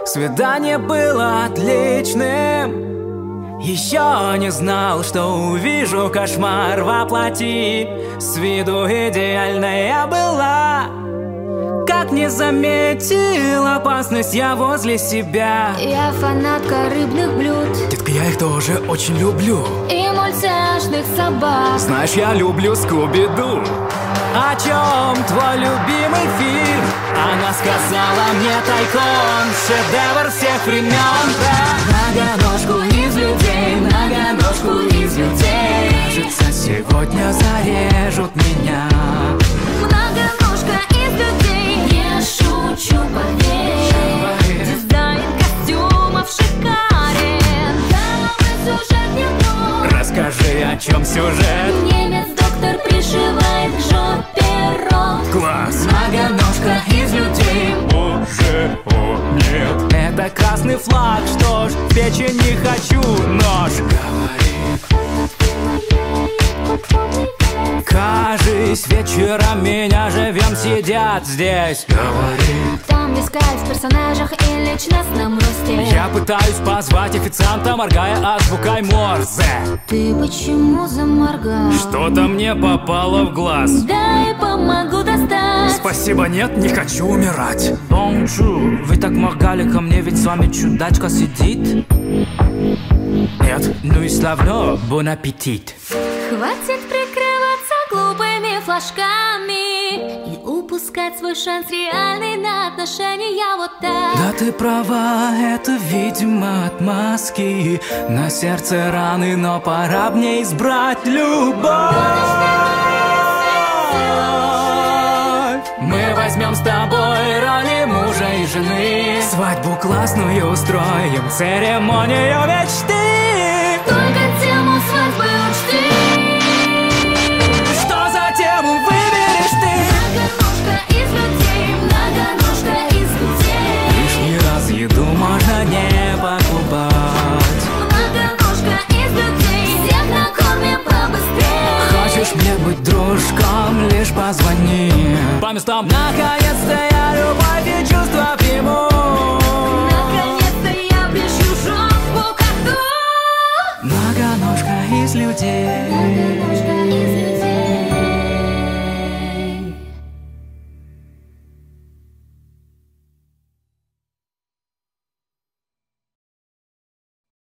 Свидание было отличным. Еще не знал, что увижу кошмар воплоти. С виду идеальная была, как не заметил опасность я возле себя. Я фанатка рыбных блюд, детка, я их тоже очень люблю. и мультяшных собак. Знаешь, я люблю Скуби-Ду. О чем твой любимый фильм? Она сказала мне тайком: шедевр всех времен. Многоножку из людей, многоножку из людей. Кажется, сегодня зарежут меня. Многоножка из людей, не шучу, поверь. Дизайн костюмов шикарен, главный сюжет не тот. Расскажи, о чем сюжет? Немец-доктор пришивает к жопе рот. Класс! Многоножка из людей. Боже, о нет. Это красный флаг, что ж, в печень не хочу нож. Кажись, вечером меня живем сидят здесь. Говорит. Там без кайф в персонажах и личностном росте. Я пытаюсь позвать официанта, моргая азбукой Морзе. Ты почему заморгал? Что-то мне попало в глаз. Дай помогу достать. Спасибо, нет, не хочу умирать. Бонжур, вы так моргали ко мне, ведь с вами чудачка сидит. Нет, ну и славно, бон аппетит. Хватит прикрываться глупыми флажками и упускать свой шанс реальный на отношения вот так. Да ты права, это видимо отмазки. На сердце раны, но пора мне избрать любовь. Мы возьмем с тобой роли мужа и жены. Свадьбу классную устроим, церемонию мечты. Только тему свадьбы учти. Что за тему выберешь ты? Многоножка из людей, многоножка из людей. Лишний раз еду можно не покупать. Многоножка из людей, всех накормим побыстрее. Хочешь мне быть дружком, лишь позвони. По местам. Наконец-то я любовь и чувства приму. Наконец-то я прищу жопу коту. Многоножка из людей.